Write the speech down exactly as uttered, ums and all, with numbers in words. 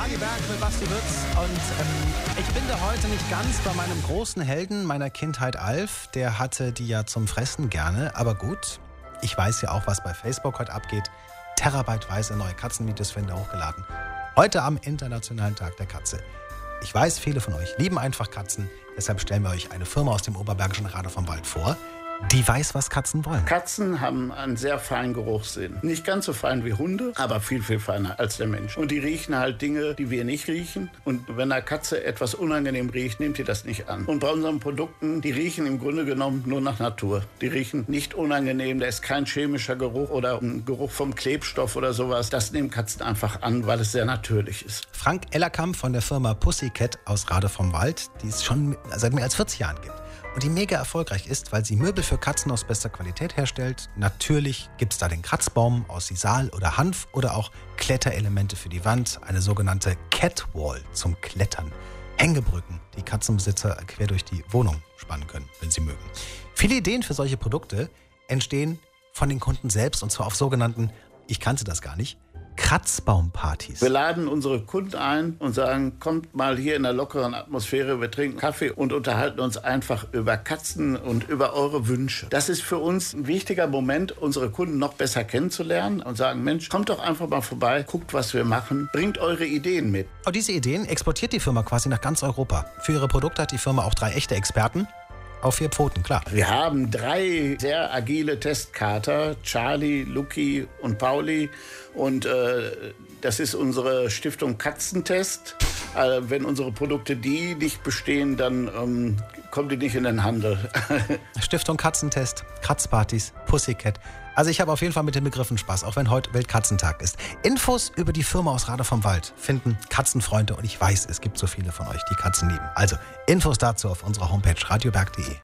Radio Berg mit Basti Bütz und ähm, ich bin da heute nicht ganz bei meinem großen Helden meiner Kindheit, Alf. Der hatte die ja zum Fressen gerne, aber gut, ich weiß ja auch, was bei Facebook heute abgeht. Terabyteweise neue Katzenvideos werden hochgeladen. Heute am Internationalen Tag der Katze. Ich weiß, viele von euch lieben einfach Katzen, deshalb stellen wir euch eine Firma aus dem Oberbergischen Rader vom Wald vor, die weiß, was Katzen wollen. Katzen haben einen sehr feinen Geruchssinn. Nicht ganz so fein wie Hunde, aber viel, viel feiner als der Mensch. Und die riechen halt Dinge, die wir nicht riechen. Und wenn eine Katze etwas unangenehm riecht, nimmt die das nicht an. Und bei unseren Produkten, die riechen im Grunde genommen nur nach Natur. Die riechen nicht unangenehm, da ist kein chemischer Geruch oder ein Geruch vom Klebstoff oder sowas. Das nehmen Katzen einfach an, weil es sehr natürlich ist. Frank Ellerkamp von der Firma Pussycat aus Rade vom Wald, die es schon seit mehr als vierzig Jahren gibt. Und die mega erfolgreich ist, weil sie Möbel für Katzen aus bester Qualität herstellt. Natürlich gibt es da den Kratzbaum aus Sisal oder Hanf oder auch Kletterelemente für die Wand, eine sogenannte Catwall zum Klettern. Hängebrücken, die Katzenbesitzer quer durch die Wohnung spannen können, wenn sie mögen. Viele Ideen für solche Produkte entstehen von den Kunden selbst und zwar auf sogenannten, ich kannte das gar nicht, Kratzbaumpartys. Wir laden unsere Kunden ein und sagen, kommt mal hier in einer lockeren Atmosphäre, wir trinken Kaffee und unterhalten uns einfach über Katzen und über eure Wünsche. Das ist für uns ein wichtiger Moment, unsere Kunden noch besser kennenzulernen und sagen, Mensch, kommt doch einfach mal vorbei, guckt, was wir machen, bringt eure Ideen mit. Und diese Ideen exportiert die Firma quasi nach ganz Europa. Für ihre Produkte hat die Firma auch drei echte Experten. Auf vier Pfoten, klar. Wir haben drei sehr agile Testkater, Charlie, Lucky und Pauli. Und äh, das ist unsere Stiftung Katzentest. Äh, wenn unsere Produkte die nicht bestehen, dann ähm, kommen die nicht in den Handel. Stiftung Katzentest, Kratzpartys, Pussycat. Also ich habe auf jeden Fall mit den Begriffen Spaß, auch wenn heute Weltkatzentag ist. Infos über die Firma aus Rade vom Wald finden Katzenfreunde und ich weiß, es gibt so viele von euch, die Katzen lieben. Also Infos dazu auf unserer Homepage radioberg punkt de.